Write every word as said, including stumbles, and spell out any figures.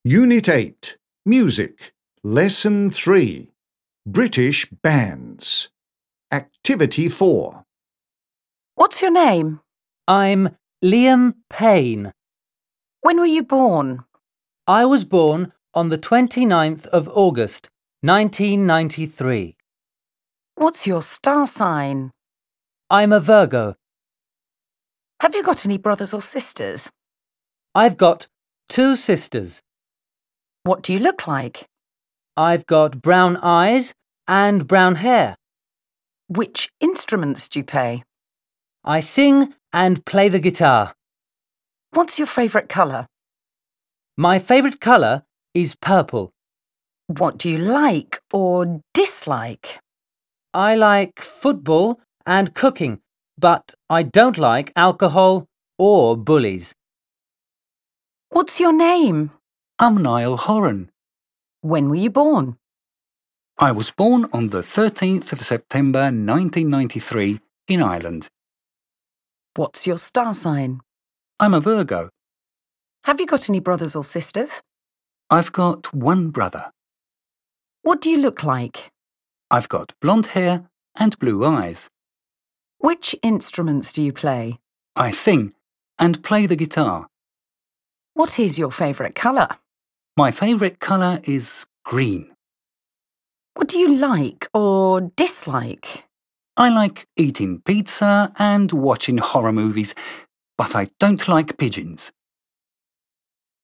Unit eight, Music, Lesson three, British Bands. Activity four. What's your name? I'm Liam Payne. When were you born? I was born on the twenty-ninth of August, nineteen ninety-three. What's your star sign? I'm a Virgo. Have you got any brothers or sisters? I've got two sisters. What do you look like? I've got brown eyes and brown hair. Which instruments do you play? I sing and play the guitar. What's your favourite colour? My favourite colour is purple. What do you like or dislike? I like football and cooking, but I don't like alcohol or bullies. What's your name? I'm Niall Horan. When were you born? I was born on the thirteenth of September nineteen ninety-three in Ireland. What's your star sign? I'm a Virgo. Have you got any brothers or sisters? I've got one brother. What do you look like? I've got blonde hair and blue eyes. Which instruments do you play? I sing and play the guitar. What is your favourite colour? My favourite colour is green. What do you like or dislike? I like eating pizza and watching horror movies, but I don't like pigeons.